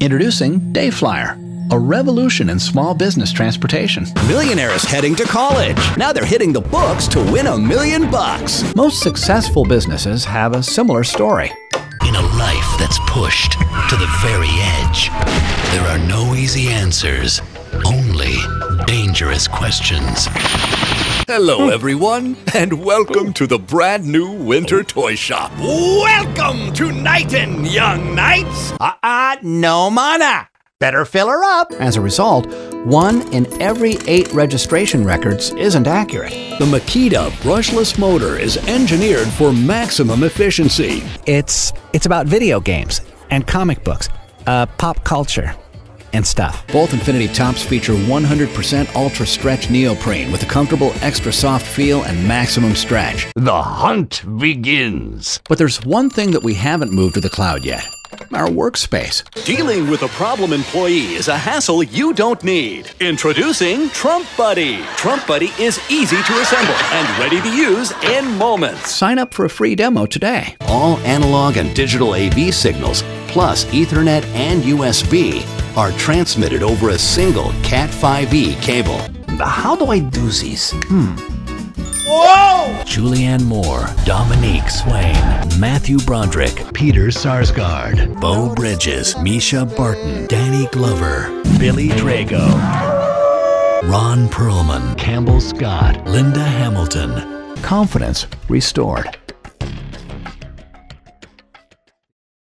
Introducing Dayflyer, a revolution in small business transportation. Millionaires heading to college. Now they're hitting the books to win $1 million. Most successful businesses have a similar story. In a life that's pushed to the very edge, there are no easy answers, only dangerous questions. Hello, everyone, and welcome to the brand new winter toy shop. Welcome to Knighton, young knights. No mana. Better fill her up. As a result, 1 in every 8 registration records isn't accurate. The Makita brushless motor is engineered for maximum efficiency. It's about video games and comic books, pop culture, and stuff. Both Infiniti tops feature 100% ultra stretch neoprene with a comfortable extra soft feel and maximum stretch. The hunt begins. But there's one thing that we haven't moved to the cloud yet: our workspace. Dealing with a problem employee is a hassle you don't need. Introducing Trump Buddy. Trump Buddy is easy to assemble and ready to use in moments. Sign up for a free demo today. All analog and digital AV signals, plus Ethernet and USB, are transmitted over a single Cat5e cable. How do I do this? Julianne Moore, Dominique Swain, Matthew Broderick, Peter Sarsgaard, Beau Bridges, Misha Barton, Danny Glover, Billy Drago, Ron Perlman, Campbell Scott, Linda Hamilton. Confidence restored.